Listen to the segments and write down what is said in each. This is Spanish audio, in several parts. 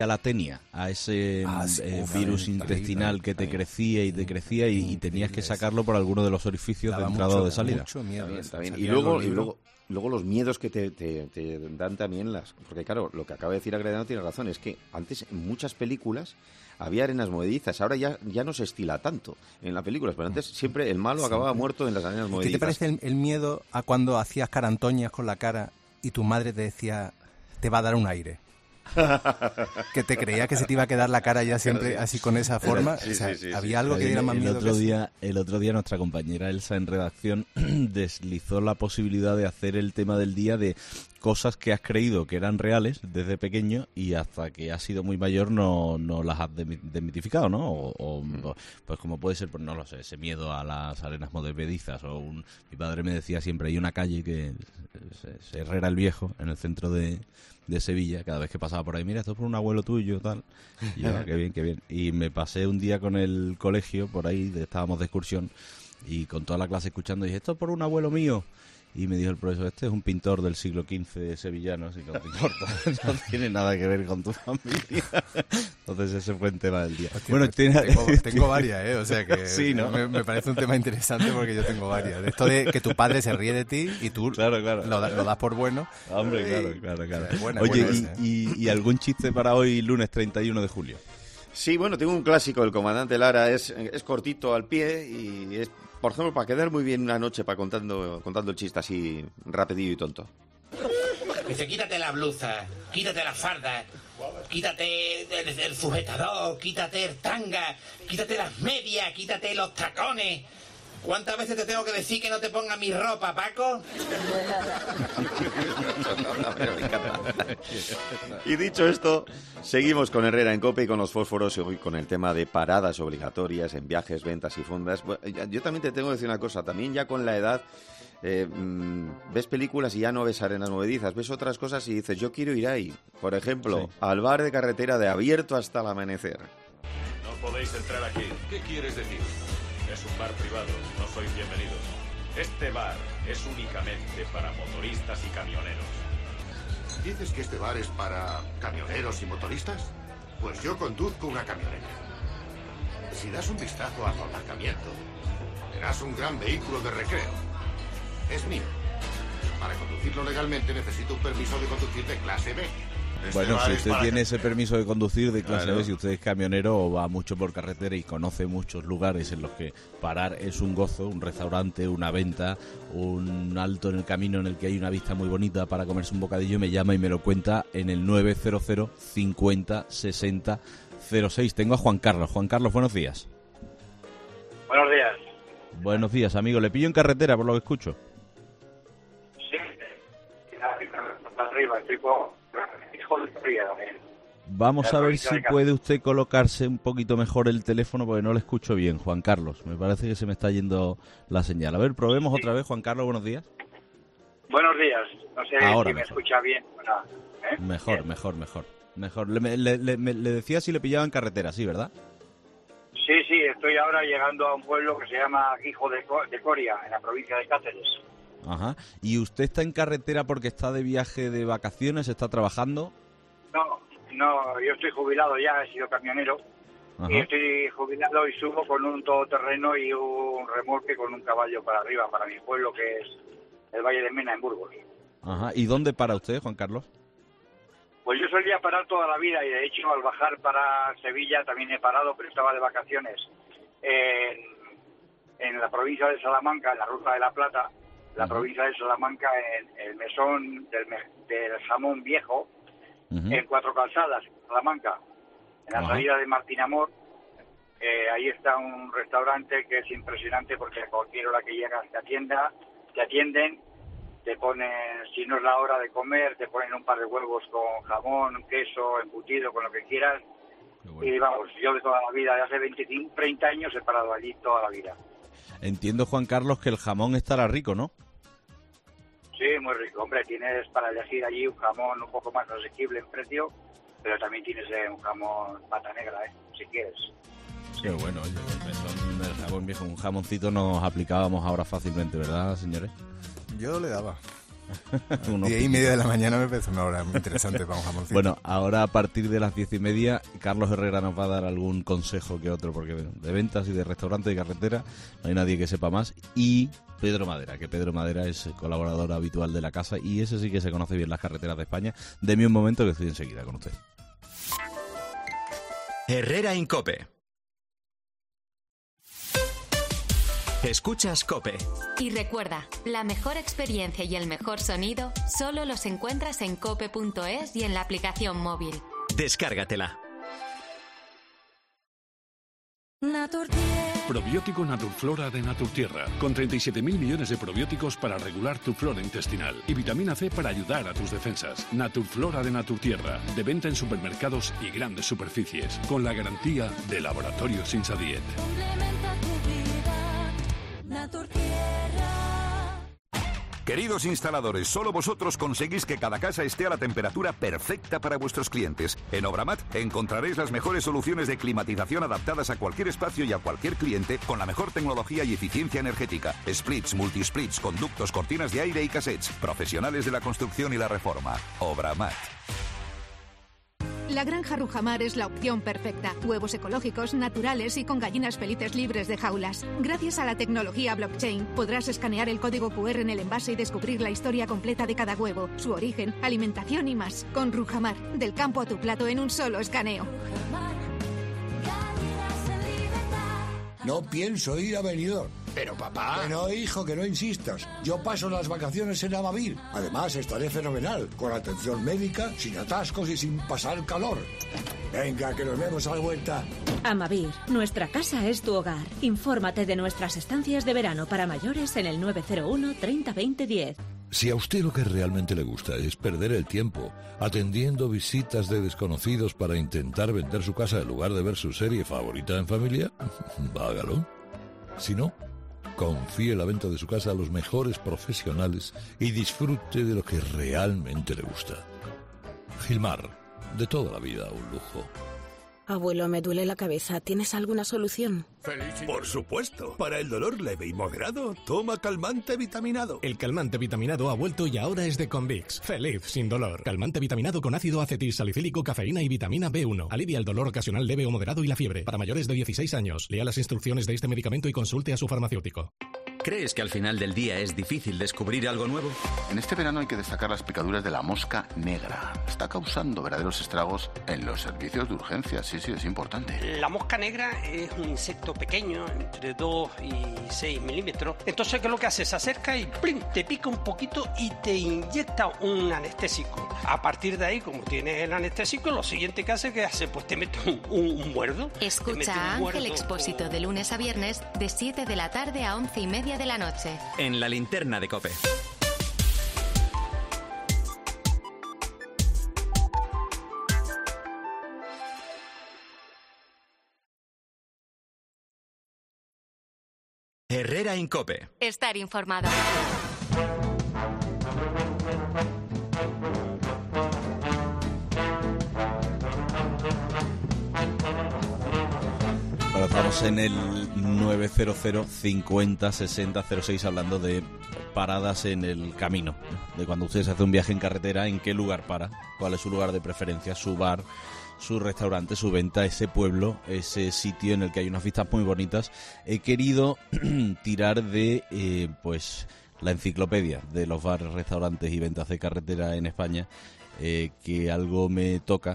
la tenia a ese virus intestinal que te crecía y te crecía y tenías que sacarlo por alguno de los orificios de entrada o de salida. Mucho miedo. Está bien. Y luego los miedos que te dan también porque claro, lo que acaba de decir Agredano tiene razón, es que antes en muchas películas había arenas movedizas, ahora ya no se estila tanto en las películas, pero antes siempre el malo acababa muerto en las arenas movedizas. ¿Qué te parece el miedo a cuando hacías carantoñas con la cara y tu madre te decía, te va a dar un aire? Que te creía que se te iba a quedar la cara ya siempre así con esa forma. Había algo que diera más miedo. El otro día nuestra compañera Elsa en redacción deslizó la posibilidad de hacer el tema del día de cosas que has creído que eran reales desde pequeño y hasta que has sido muy mayor no las has desmitificado, ¿no? Pues como puede ser, pues no lo sé, ese miedo a las arenas movedizas mi padre me decía siempre, hay una calle que es Herrera el Viejo, en el centro de Sevilla, cada vez que pasaba por ahí, mira, esto es por un abuelo tuyo, tal. Y yo, qué bien, qué bien. Y me pasé un día con el colegio, por ahí, estábamos de excursión, y con toda la clase escuchando, y dije, esto es por un abuelo mío. Y me dijo el profesor, este es un pintor del siglo XV sevillano, así que no te importa, no tiene nada que ver con tu familia. Entonces ese fue el tema del día. Hostia, bueno, tengo varias, o sea que sí, ¿no? me parece un tema interesante porque yo tengo varias. Esto de que tu padre se ríe de ti y tú claro. Lo das por bueno. Hombre, claro. Buena, Oye, buena ¿y algún chiste para hoy, lunes 31 de julio? Sí, bueno, tengo un clásico, el comandante Lara, es cortito al pie y es, por ejemplo, para quedar muy bien una noche contando el chiste así rapidillo y tonto. Dice, quítate la blusa, quítate la farda, quítate el sujetador, quítate el tanga, quítate las medias, quítate los tacones. ¿Cuántas veces te tengo que decir que no te ponga mi ropa, Paco? Y dicho esto, seguimos con Herrera en COPE y con los fósforos y con el tema de paradas obligatorias en viajes, ventas y fundas. Bueno, yo también te tengo que decir una cosa, también ya con la edad ves películas y ya no ves arenas movedizas, ves otras cosas y dices, yo quiero ir ahí. Por ejemplo, al bar de carretera de Abierto hasta el amanecer. No podéis entrar aquí. ¿Qué quieres decir? Es un bar privado, no sois bienvenidos. Este bar es únicamente para motoristas y camioneros. ¿Dices que este bar es para camioneros y motoristas? Pues yo conduzco una camioneta. Si das un vistazo a su aparcamiento, verás un gran vehículo de recreo. Es mío. Para conducirlo legalmente necesito un permiso de conducir de clase B. Bueno, si usted tiene ese permiso de conducir de clase B, si usted es camionero o va mucho por carretera y conoce muchos lugares en los que parar es un gozo, un restaurante, una venta, un alto en el camino en el que hay una vista muy bonita para comerse un bocadillo, me llama y me lo cuenta en el 900 50 60 06. Tengo a Juan Carlos. Juan Carlos, buenos días. Buenos días. Buenos días, amigo. ¿Le pillo en carretera por lo que escucho? Sí. Arriba, estoy con... Vamos a ver si puede usted colocarse un poquito mejor el teléfono porque no le escucho bien, Juan Carlos. Me parece que se me está yendo la señal. A ver, probemos otra vez. Juan Carlos, buenos días. Buenos días. No sé ahora si me escucha bien o no. Mejor. Le decía si le pillaba en carretera, sí, ¿verdad? Sí, estoy ahora llegando a un pueblo que se llma Hijo de Coria, en la provincia de Cáceres. Ajá. ¿Y usted está en carretera porque está de viaje de vacaciones, está trabajando? No, yo estoy jubilado ya, he sido camionero. Ajá. Y estoy jubilado y subo con un todoterreno y un remolque con un caballo para arriba, para mi pueblo, que es el Valle de Mena, en Burgos. Ajá. ¿Y dónde para usted, Juan Carlos? Pues yo solía parar toda la vida y de hecho al bajar para Sevilla también he parado, pero estaba de vacaciones en la provincia de Salamanca, en la Ruta de la Plata, la provincia de Salamanca, en el mesón del jamón viejo, en Cuatro Calzadas, Salamanca, en la salida de Martín Amor. Ahí está un restaurante que es impresionante porque a cualquier hora que llegas te atienden, te ponen, si no es la hora de comer, te ponen un par de huevos con jamón, queso, embutido, con lo que quieras. Bueno. Y vamos, yo de toda la vida, de hace 30 años he parado allí toda la vida. Entiendo, Juan Carlos, que el jamón estará rico, ¿no? Sí, muy rico. Hombre, tienes para elegir allí un jamón un poco más asequible en precio, pero también tienes un jamón pata negra, si quieres. Qué bueno, oye, el jamón viejo, un jamoncito nos aplicábamos ahora fácilmente, ¿verdad, señores? Yo le daba. 10:30 de la mañana me parece una hora muy interesante para un jamoncito. Bueno, ahora a partir de las 10:30, Carlos Herrera nos va a dar algún consejo que otro, porque de ventas y de restaurante y carretera no hay nadie que sepa más. Y Pedro Madera, que Pedro Madera es colaborador habitual de la casa y ese sí que se conoce bien las carreteras de España. Deme un momento que estoy enseguida con usted. Herrera en COPE. Escuchas COPE. Y recuerda, la mejor experiencia y el mejor sonido solo los encuentras en cope.es y en la aplicación móvil. Descárgatela. Probiótico Naturflora de Naturtierra, con 37.000 millones de probióticos para regular tu flora intestinal y vitamina C para ayudar a tus defensas. Naturflora de Naturtierra, de venta en supermercados y grandes superficies, con la garantía de Laboratorios Insadiet. Queridos instaladores, solo vosotros conseguís que cada casa esté a la temperatura perfecta para vuestros clientes. En Obramat encontraréis las mejores soluciones de climatización adaptadas a cualquier espacio y a cualquier cliente con la mejor tecnología y eficiencia energética. Splits, multisplits, conductos, cortinas de aire y cassettes. Profesionales de la construcción y la reforma. Obramat. La granja Rujamar es la opción perfecta. Huevos ecológicos, naturales y con gallinas felices libres de jaulas. Gracias a la tecnología blockchain, podrás escanear el código QR en el envase y descubrir la historia completa de cada huevo, su origen, alimentación y más. Con Rujamar, del campo a tu plato en un solo escaneo. No pienso ir a Benidorm. Pero papá... Que no, hijo, que no insistas. Yo paso las vacaciones en Amavir. Además, estaré fenomenal, con atención médica, sin atascos y sin pasar calor. Venga, que nos vemos a la vuelta. Amavir, nuestra casa es tu hogar. Infórmate de nuestras estancias de verano para mayores en el 901 30 20 10. Si a usted lo que realmente le gusta es perder el tiempo atendiendo visitas de desconocidos para intentar vender su casa en lugar de ver su serie favorita en familia, hágalo. Si no, confíe la venta de su casa a los mejores profesionales y disfrute de lo que realmente le gusta. Gilmar, de toda la vida un lujo. Abuelo, me duele la cabeza. ¿Tienes alguna solución? Por supuesto. Para el dolor leve y moderado, toma calmante vitaminado. El calmante vitaminado ha vuelto y ahora es de Convix. Feliz sin dolor. Calmante vitaminado con ácido acetilsalicílico, cafeína y vitamina B1. Alivia el dolor ocasional leve o moderado y la fiebre. Para mayores de 16 años. Lea las instrucciones de este medicamento y consulte a su farmacéutico. ¿Crees que al final del día es difícil descubrir algo nuevo? En este verano hay que destacar las picaduras de la mosca negra. Está causando verdaderos estragos en los servicios de urgencias. Sí, es importante. La mosca negra es un insecto pequeño, entre 2 y 6 milímetros. Entonces, ¿qué es lo que hace? Se acerca y ¡plim!, te pica un poquito y te inyecta un anestésico. A partir de ahí, como tienes el anestésico, lo siguiente que hace, pues te mete un muerdo. Escucha a Ángel Expósito de lunes a viernes, de 7 de la tarde a 11:30 de la noche. En la linterna de COPE. Herrera en COPE. Estar informado. Bueno, estamos en el 900 50 60 06 hablando de paradas en el camino, de cuando usted se hace un viaje en carretera, en qué lugar para, cuál es su lugar de preferencia, su bar, su restaurante, su venta, ese pueblo, ese sitio en el que hay unas vistas muy bonitas. He querido tirar de pues la enciclopedia de los bares, restaurantes y ventas de carretera en España, que algo me toca,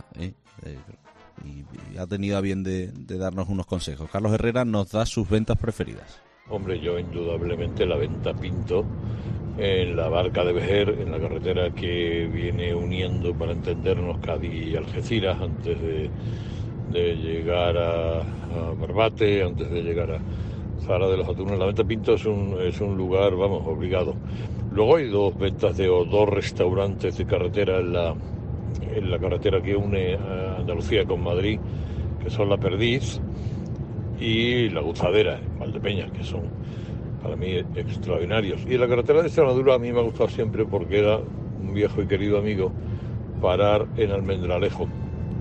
y ha tenido a bien de darnos unos consejos. Carlos Herrera nos da sus ventas preferidas. Hombre, yo indudablemente la venta Pinto en la barca de Vejer, en la carretera que viene uniendo, para entendernos, Cádiz y Algeciras, antes de llegar a Barbate, antes de llegar a Zara de los Atunes. La venta Pinto es un lugar, vamos, obligado. Luego hay dos restaurantes de carretera en la carretera que une a Andalucía con Madrid, que son La Perdiz y La Guzadera, en Valdepeñas, que son para mí extraordinarios. Y en la carretera de Extremadura a mí me ha gustado siempre, porque era un viejo y querido amigo, parar en Almendralejo,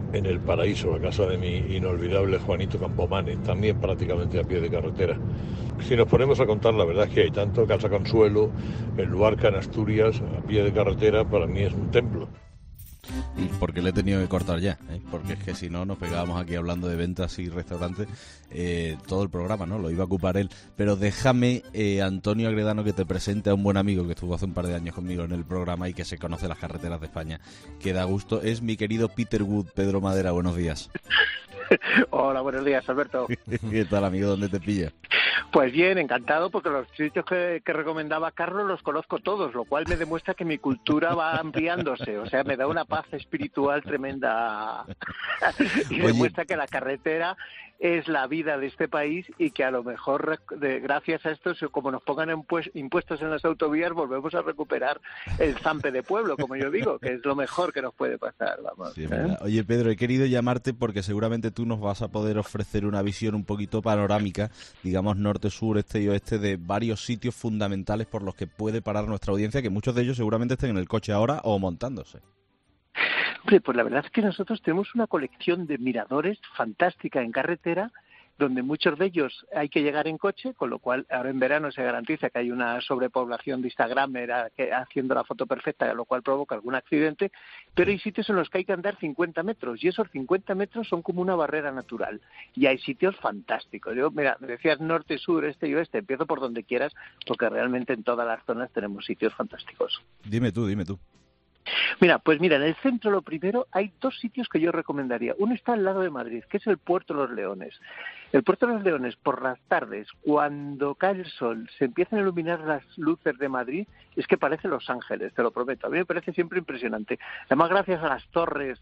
en El Paraíso, a casa de mi inolvidable Juanito Campomanes, también prácticamente a pie de carretera. Si nos ponemos a contar, la verdad es que hay tanto. Casa Consuelo, el Luarca en Asturias, a pie de carretera, para mí es un templo. Y porque le he tenido que cortar ya, porque es que si no nos pegábamos aquí hablando de ventas y restaurantes todo el programa, ¿no? Lo iba a ocupar él. Pero déjame, Antonio Agredano, que te presente a un buen amigo que estuvo hace un par de años conmigo en el programa y que se conoce las carreteras de España, que da gusto. Es mi querido Peter Wood. Pedro Madera, buenos días. Hola, buenos días, Alberto. ¿Qué tal, amigo? ¿Dónde te pilla? Pues bien, encantado, porque los sitios que recomendaba Carlos los conozco todos, lo cual me demuestra que mi cultura va ampliándose, o sea, me da una paz espiritual tremenda y demuestra que la carretera es la vida de este país y que a lo mejor gracias a esto, como nos pongan impuestos en las autovías, volvemos a recuperar el zampe de pueblo, como yo digo, que es lo mejor que nos puede pasar. Vamos, sí, Oye, Pedro, he querido llamarte porque seguramente tú nos vas a poder ofrecer una visión un poquito panorámica, digamos norte, sur, este y oeste, de varios sitios fundamentales por los que puede parar nuestra audiencia, que muchos de ellos seguramente estén en el coche ahora o montándose. Hombre, pues la verdad es que nosotros tenemos una colección de miradores fantástica en carretera, donde muchos de ellos hay que llegar en coche, con lo cual ahora en verano se garantiza que hay una sobrepoblación de Instagramer haciendo la foto perfecta, lo cual provoca algún accidente, pero hay sitios en los que hay que andar 50 metros, y esos 50 metros son como una barrera natural, y hay sitios fantásticos. Yo, mira, me decías norte, sur, este y oeste, empiezo por donde quieras, porque realmente en todas las zonas tenemos sitios fantásticos. Dime tú. Mira, en el centro lo primero hay dos sitios que yo recomendaría. Uno está al lado de Madrid, que es el Puerto de los Leones. El Puerto de los Leones, por las tardes, cuando cae el sol, se empiezan a iluminar las luces de Madrid, es que parece Los Ángeles, te lo prometo. A mí me parece siempre impresionante. Además, gracias a las torres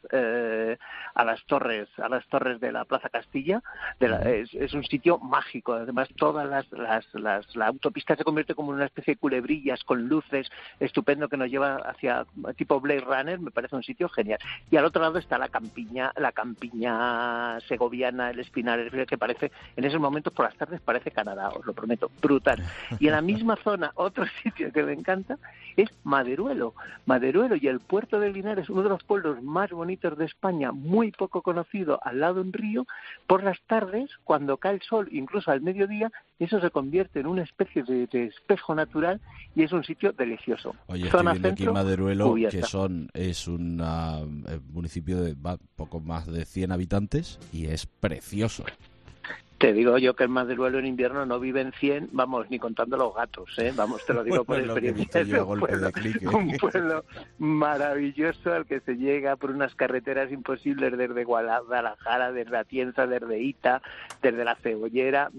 a las torres de la Plaza Castilla, es un sitio mágico. Además, la autopista se convierte como en una especie de culebrillas con luces, estupendo, que nos lleva hacia tipo Blade Runner. Me parece un sitio genial. Y al otro lado está la campiña segoviana, el Espinar, que parece, en esos momentos por las tardes parece Canadá, os lo prometo, brutal. Y en la misma zona, otro sitio que me encanta es Maderuelo. Maderuelo y el puerto de Linares, uno de los pueblos más bonitos de España, muy poco conocido, al lado de un río. Por las tardes, cuando cae el sol, incluso al mediodía, eso se convierte en una especie de espejo natural y es un sitio delicioso. Oye, zona estoy viendo centro, aquí Maderuelo, cubierta. es un municipio de poco más de 100 habitantes y es precioso. Te digo yo que el Maderuelo en invierno no vive en 100, vamos, ni contando los gatos, vamos, te lo digo por experiencia. Es un pueblo maravilloso al que se llega por unas carreteras imposibles desde Guadalajara, desde Atienza, desde Ita, desde la Cebollera,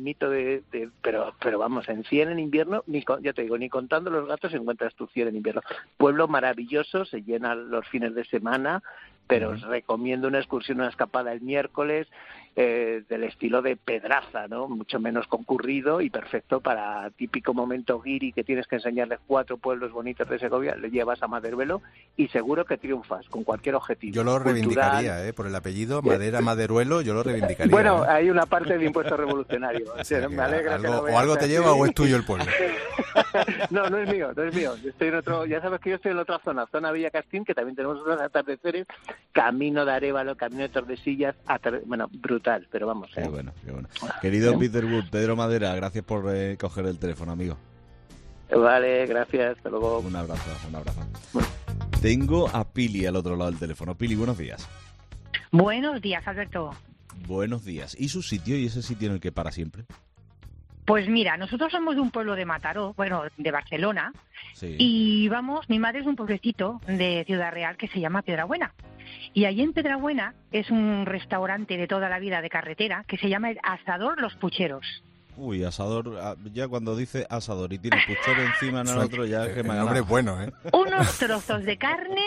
pero vamos, en 100 en invierno, ya te digo, ni contando los gatos encuentras tu 100 en invierno. Pueblo maravilloso, se llena los fines de semana, pero os recomiendo una excursión, una escapada el miércoles, del estilo de Pedraza, ¿no? Mucho menos concurrido y perfecto para típico momento guiri que tienes que enseñarles 4 pueblos bonitos de Segovia. Le llevas a Maderuelo y seguro que triunfas con cualquier objetivo. Yo lo reivindicaría, por el apellido Madera Maderuelo, yo lo reivindicaría. Bueno, hay una parte de impuesto revolucionario. O sea, me alegra algo te lleva o es tuyo el pueblo. No es mío. Yo estoy en otro, ya sabes que yo estoy en otra zona Villa Castín, que también tenemos unos atardeceres, camino de Arévalo, camino de Tordesillas, brutal. Pero vamos. Qué bueno. Querido Peter Wood, Pedro Madera, gracias por coger el teléfono, amigo. Vale, gracias, hasta luego. Un abrazo. Bueno. Tengo a Pili al otro lado del teléfono. Pili, buenos días. Buenos días, Alberto. Buenos días. ¿Y su sitio y ese sitio en el que para siempre? Pues mira, nosotros somos de un pueblo de Mataró, de Barcelona, sí. Y mi madre es de un pueblecito de Ciudad Real que se llama Piedrabuena. Y allí en Piedrabuena es un restaurante de toda la vida de carretera que se llama el Asador Los Pucheros. Uy, asador, ya cuando dice asador y tiene puchero encima en el otro, ya es que me ha ganado. El nombre es bueno, ¿eh? Unos trozos de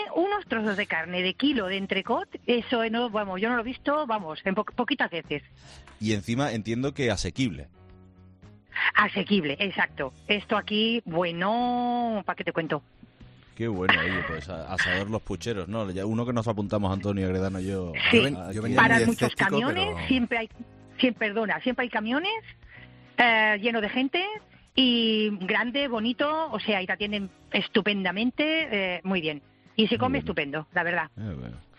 carne de kilo de entrecot, eso no, yo no lo he visto, en poquitas veces. Y encima entiendo que asequible. Asequible, exacto. Esto aquí, bueno, ¿para qué te cuento? Qué bueno, oye, pues Asador Los Pucheros, ¿no? Ya uno que nos apuntamos, Antonio Agredano y yo. Sí, para muchos camiones, pero... siempre hay camiones llenos de gente y grande, bonito, y te atienden estupendamente, muy bien. Y se come estupendo, la verdad. Bueno.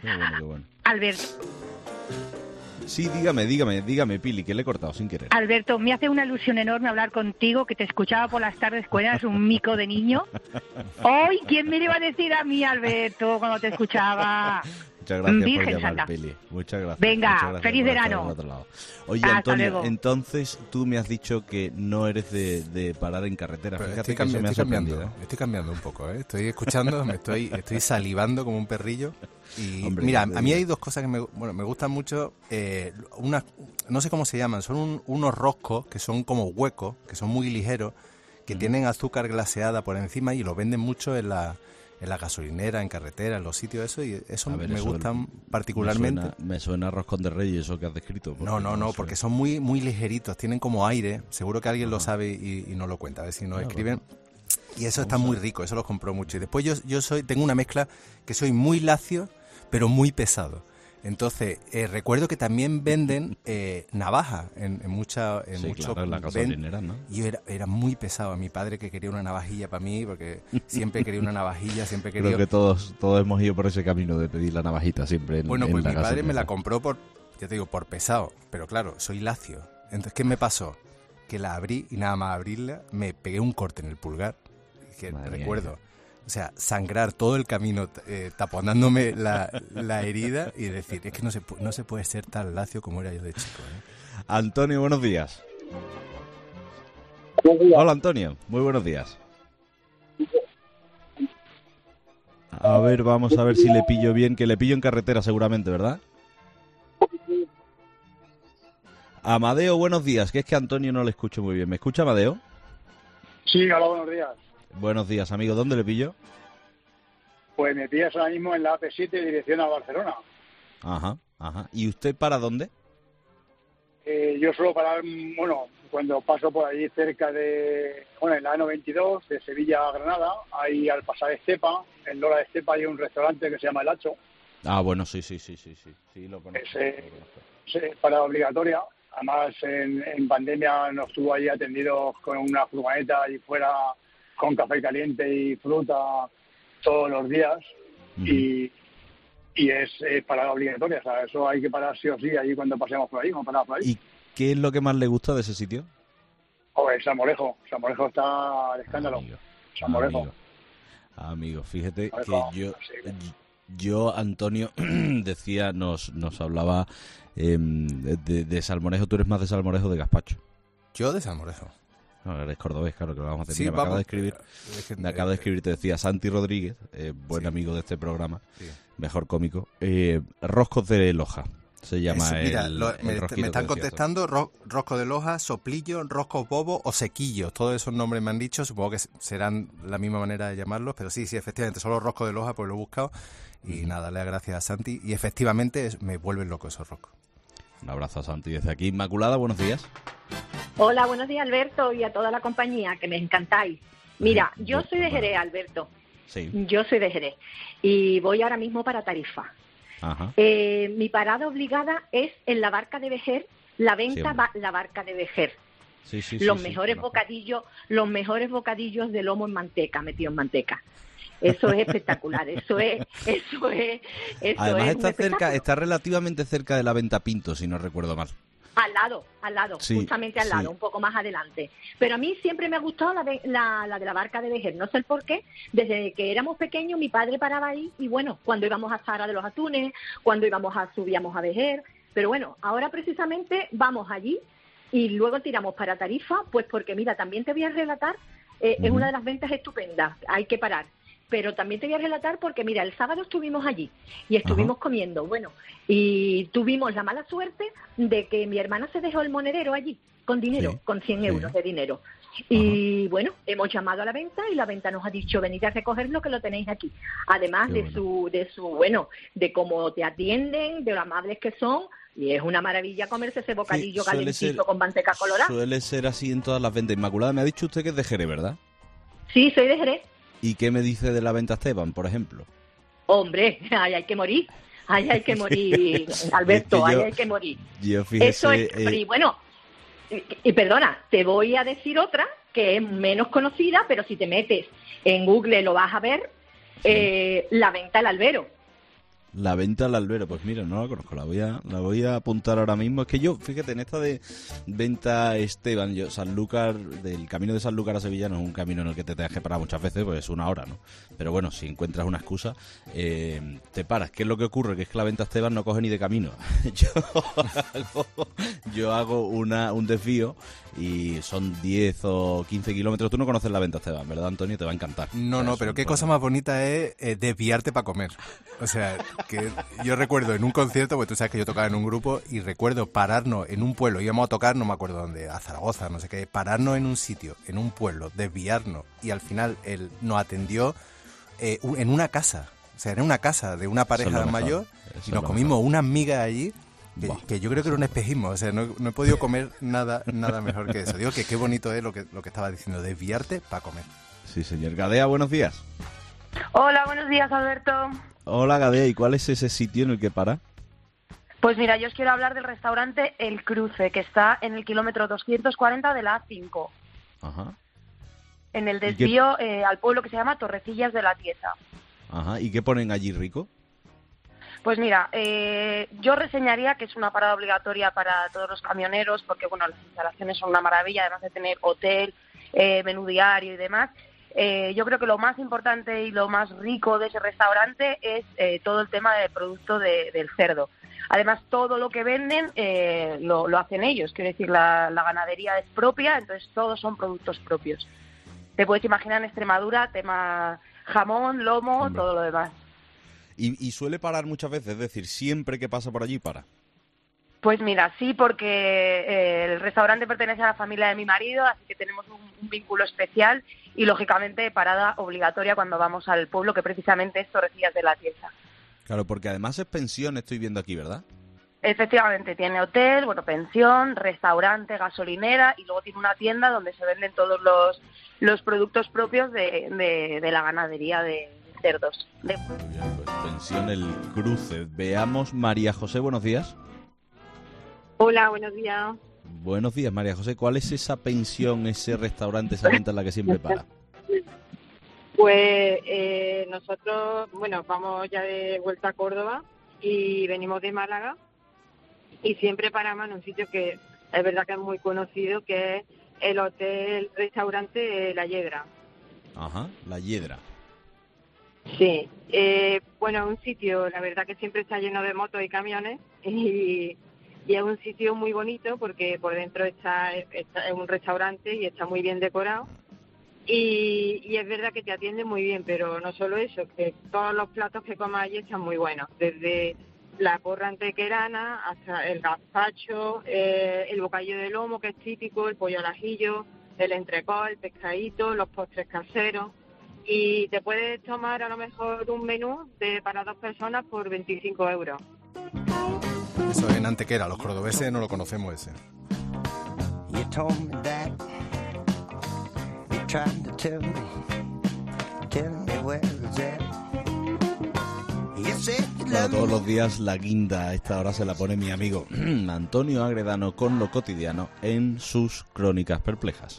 Qué bueno. Alberto. Sí, dígame, Pili, que le he cortado sin querer. Alberto, me hace una ilusión enorme hablar contigo, que te escuchaba por las tardes cuando eras un mico de niño. Hoy, ¿quién me iba a decir a mí, Alberto, cuando te escuchaba? Muchas gracias Virgen por llamar, Santa. Pili. Muchas gracias. Venga, muchas gracias feliz por estar verano. al otro lado. Oye, Hasta Antonio, luego. entonces tú me has dicho que no eres de parar en carretera. Pero Fíjate estoy que eso me ha sorprendido. estoy cambiando un poco, ¿eh? Estoy escuchando, estoy salivando como un perrillo. Y Hombre, mira, a mí hay dos cosas que me gustan mucho. No sé cómo se llaman, son unos roscos que son como huecos, que son muy ligeros, que tienen azúcar glaseada por encima y lo venden mucho en la gasolinera, en carretera, en los sitios eso me gustan particularmente. Me suena roscón de reyes eso que has descrito. No, porque son muy muy ligeritos, tienen como aire, seguro que alguien lo sabe y no lo cuenta, a ver si nos escriben. Y eso está muy rico, eso lo compro mucho. Y después yo tengo una mezcla que soy muy lacio, pero muy pesado. Entonces, recuerdo que también venden navaja en muchos claro, en la gasolinera, ¿no? Y yo era muy pesado. A mi padre que quería una navajilla para mí, porque siempre quería una navajilla, siempre quería... Creo que todos hemos ido por ese camino de pedir la navajita siempre Bueno, pues en la mi padre gasolinera. me la compró por pesado, pero claro, soy lacio. Entonces, ¿qué me pasó? Que la abrí y nada más abrirla, me pegué un corte en el pulgar, que recuerdo. O sea, sangrar todo el camino taponándome la herida y decir, es que no se puede ser tan lacio como era yo de chico. Antonio, buenos días. Hola, Antonio. Muy buenos días. A ver, vamos a ver si le pillo bien, que le pillo en carretera seguramente, ¿verdad? Amadeo, buenos días, que es que a Antonio no le escucho muy bien. ¿Me escucha, Amadeo? Sí, hola, buenos días. Buenos días, amigo. ¿Dónde le pillo? Pues me pillas ahora mismo en la AP7 dirección a Barcelona. Ajá. ¿Y usted para dónde? Yo suelo parar, cuando paso por allí cerca en la A92, de Sevilla a Granada, ahí al pasar Estepa, en Lola de Estepa hay un restaurante que se llama El Hacho. Ah, bueno, sí, lo conozco. Es parada obligatoria. Además, en pandemia nos estuvo ahí atendidos con una furgoneta allí fuera, con café caliente y fruta todos los días. Y es parada obligatoria, o sea, eso hay que parar sí o sí allí cuando pasemos por ahí, vamos a parar por ahí. ¿Y qué es lo que más le gusta de ese sitio? El salmorejo está al escándalo. Amigo, fíjate que yo Antonio decía, nos hablaba de salmorejo. ¿Tú eres más de salmorejo o de gazpacho? Yo de salmorejo. No, eres cordobés, claro, que lo vamos a tener. Sí, me acaba de escribir, te decía Santi Rodríguez, buen amigo de este programa, mejor cómico, roscos de Loja, se llama me están contestando, rosco de Loja, soplillo, roscos bobo o sequillos, todos esos nombres me han dicho, supongo que serán la misma manera de llamarlos, pero sí, efectivamente, solo rosco de Loja, pues lo he buscado, y nada, le doy gracias a Santi, y efectivamente me vuelven loco esos roscos. Un abrazo a Santi desde aquí. Inmaculada, buenos días. Hola, buenos días, Alberto, y a toda la compañía, que me encantáis. Mira, yo soy de Jerez, Alberto. Sí. Yo soy de Jerez y voy ahora mismo para Tarifa. Ajá. Mi parada obligada es en la Barca de Vejer, la venta la Barca de Vejer. Los mejores bocadillos de lomo en manteca, metido en manteca. Eso es espectacular, eso es. Además está relativamente cerca de la Venta Pinto, si no recuerdo mal. Al lado, justamente al lado, un poco más adelante. Pero a mí siempre me ha gustado la de la Barca de Vejer, no sé el por qué. Desde que éramos pequeños mi padre paraba ahí y bueno, cuando íbamos a Zara de los Atunes, cuando subíamos a Vejer. Pero bueno, ahora precisamente vamos allí y luego tiramos para Tarifa, pues porque mira, también te voy a relatar, es una de las ventas estupendas, hay que parar. Pero también te voy a relatar porque, mira, el sábado estuvimos allí y estuvimos comiendo, y tuvimos la mala suerte de que mi hermana se dejó el monedero allí, con dinero, con 100 euros de dinero. Y bueno, hemos llamado a la venta y la venta nos ha dicho, venid a recogerlo que lo tenéis aquí. Además de cómo te atienden, de lo amables que son, y es una maravilla comerse ese bocadillo calentito con manteca colorada. Suele ser así en todas las ventas. Inmaculada, me ha dicho usted que es de Jerez, ¿verdad? Sí, soy de Jerez. ¿Y qué me dice de la Venta Esteban, por ejemplo? Hombre, ahí hay que morir, Alberto, ahí hay que morir. Yo fíjese, eso es, y bueno, y perdona, te voy a decir otra que es menos conocida, pero si te metes en Google lo vas a ver, la Venta El Albero. La venta al albero, pues mira, no la conozco, la voy a apuntar ahora mismo. Es que yo, fíjate, en esta de venta Esteban, Sanlúcar, del camino de Sanlúcar a Sevilla no es un camino en el que te tengas que parar muchas veces, pues es 1 hora, ¿no? Pero bueno, si encuentras una excusa, te paras. ¿Qué es lo que ocurre? Que es que la venta Esteban no coge ni de camino. Yo hago un desvío y son 10 o 15 kilómetros. Tú no conoces la venta Esteban, ¿verdad, Antonio? Te va a encantar. No, pero qué cosa más bonita es desviarte para comer. O sea, que yo recuerdo en un concierto, pues tú sabes que yo tocaba en un grupo, y recuerdo pararnos en un pueblo, íbamos a tocar, no me acuerdo dónde, a Zaragoza, no sé qué, pararnos en un sitio, en un pueblo, desviarnos, y al final él nos atendió en una casa. O sea, era una casa de una pareja mayor, y nos comimos unas migas allí, que yo creo que era un espejismo. O sea, no he podido comer nada mejor que eso. Digo que qué bonito es lo que estaba diciendo, desviarte para comer. Sí, señor. Gadea, buenos días. Hola, buenos días, Alberto. Hola, Gadea, ¿y cuál es ese sitio en el que para? Pues mira, yo os quiero hablar del restaurante El Cruce, que está en el kilómetro 240 de la A5. Ajá. En el desvío al pueblo que se llama Torrecillas de la Tiesa. Ajá, ¿y qué ponen allí rico? Pues mira, yo reseñaría que es una parada obligatoria para todos los camioneros, porque bueno, las instalaciones son una maravilla, además de tener hotel, menú diario y demás. Yo creo que lo más importante y lo más rico de ese restaurante es todo el tema del producto del cerdo. Además, todo lo que venden lo hacen ellos. Quiero decir, la ganadería es propia, entonces todos son productos propios. Te puedes imaginar en Extremadura, tema jamón, lomo, hombre, todo lo demás. ¿Y suele parar muchas veces? Es decir, ¿siempre que pasa por allí para? Pues mira, sí, porque el restaurante pertenece a la familia de mi marido, así que tenemos un vínculo especial y, lógicamente, parada obligatoria cuando vamos al pueblo, que precisamente es Torrecillas de la Tiesa. Claro, porque además es pensión, estoy viendo aquí, ¿verdad? Efectivamente, tiene hotel, pensión, restaurante, gasolinera, y luego tiene una tienda donde se venden todos los productos propios de la ganadería de cerdos. Muy bien, pues pensión El Cruce. Veamos, María José, buenos días. Hola, buenos días. Buenos días, María José. ¿Cuál es esa pensión, ese restaurante, esa venta en la que siempre para? Pues nosotros, vamos ya de vuelta a Córdoba y venimos de Málaga y siempre paramos en un sitio que es verdad que es muy conocido, que es el hotel-restaurante La Hiedra. Ajá, La Hiedra. Sí, un sitio, la verdad que siempre está lleno de motos y camiones y es un sitio muy bonito porque por dentro está un restaurante y está muy bien decorado y es verdad que te atienden muy bien, pero no solo eso, que todos los platos que comas allí están muy buenos, desde la porra antequerana hasta el gazpacho, el bocadillo de lomo que es típico, el pollo al ajillo, el entrecot, el pescadito, los postres caseros. Y te puedes tomar a lo mejor un menú para 2 personas por 25 euros. Eso es en Antequera, los cordobeses no lo conocemos ese. Claro, todos los días la guinda a esta hora se la pone mi amigo Antonio Agredano con lo cotidiano en sus Crónicas Perplejas.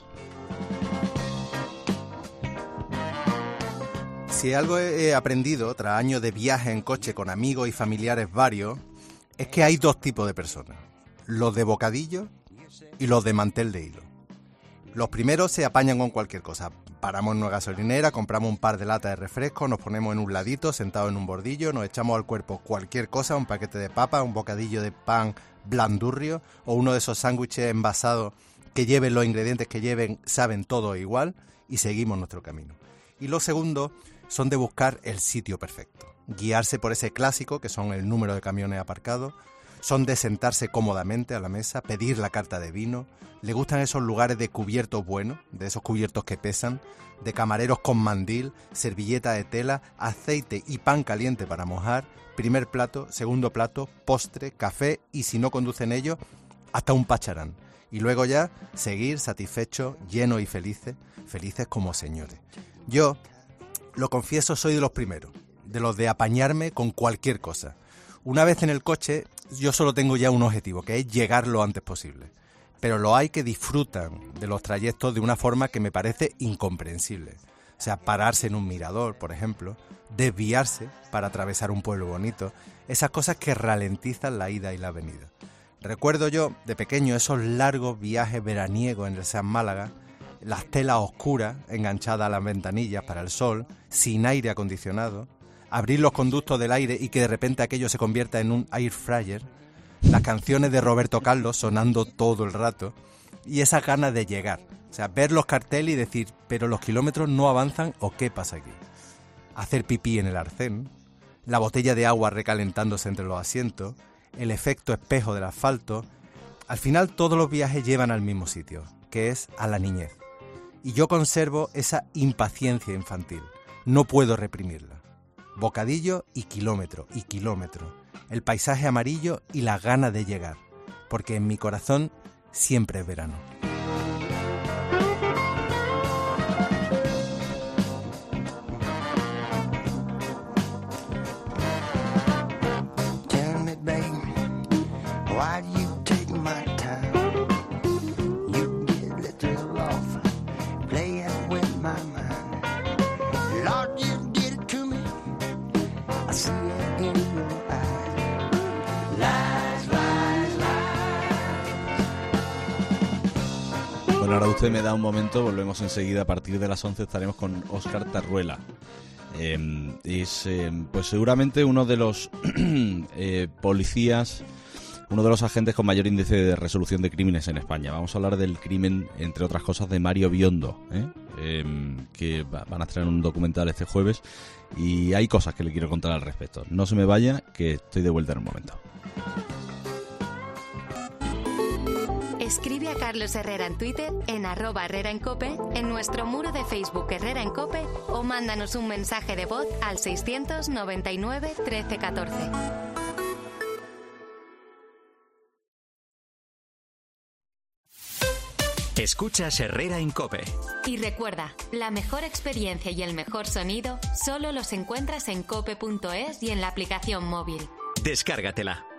Si algo he aprendido tras años de viaje en coche con amigos y familiares varios, es que hay 2 tipos de personas: los de bocadillo y los de mantel de hilo. Los primeros se apañan con cualquier cosa. Paramos en una gasolinera, compramos un par de latas de refresco, nos ponemos en un ladito, sentados en un bordillo, nos echamos al cuerpo cualquier cosa, un paquete de papa, un bocadillo de pan blandurrio o uno de esos sándwiches envasados que lleven los ingredientes que lleven, saben todo igual, y seguimos nuestro camino. Y los segundos son de buscar el sitio perfecto, guiarse por ese clásico que son el número de camiones aparcados, son de sentarse cómodamente a la mesa, pedir la carta de vino, le gustan esos lugares de cubiertos buenos, de esos cubiertos que pesan, de camareros con mandil, servilleta de tela, aceite y pan caliente para mojar, primer plato, segundo plato, postre, café y, si no conducen ellos, hasta un pacharán. Y luego ya seguir satisfechos, llenos y felices como señores. Yo, lo confieso, soy de los primeros, de los de apañarme con cualquier cosa. Una vez en el coche, yo solo tengo ya un objetivo, que es llegar lo antes posible. Pero lo hay que disfrutan de los trayectos de una forma que me parece incomprensible. O sea, pararse en un mirador, por ejemplo, desviarse para atravesar un pueblo bonito, esas cosas que ralentizan la ida y la venida. Recuerdo yo, de pequeño, esos largos viajes veraniegos en el Seat Málaga, las telas oscuras enganchadas a las ventanillas para el sol, sin aire acondicionado, abrir los conductos del aire y que de repente aquello se convierta en un air fryer, las canciones de Roberto Carlos sonando todo el rato y esas ganas de llegar. O sea, ver los carteles y decir, pero los kilómetros no avanzan o qué pasa aquí. Hacer pipí en el arcén, la botella de agua recalentándose entre los asientos, el efecto espejo del asfalto. Al final todos los viajes llevan al mismo sitio, que es a la niñez. Y yo conservo esa impaciencia infantil. No puedo reprimirla. Bocadillo y kilómetro, el paisaje amarillo y las ganas de llegar, porque en mi corazón siempre es verano. Bueno, ahora usted me da un momento, volvemos enseguida. A partir de las 11 estaremos con Óscar Tarruela. Es pues seguramente uno de los policías, uno de los agentes con mayor índice de resolución de crímenes en España. Vamos a hablar del crimen, entre otras cosas, de Mario Biondo, que van a estrenar un documental este jueves y hay cosas que le quiero contar al respecto. No se me vaya, que estoy de vuelta en un momento. Escribe a Carlos Herrera en Twitter, en @HerreraEnCope, en nuestro muro de Facebook Herrera en Cope o mándanos un mensaje de voz al 699 13 14. Escuchas Herrera en Cope. Y recuerda, la mejor experiencia y el mejor sonido solo los encuentras en cope.es y en la aplicación móvil. Descárgatela.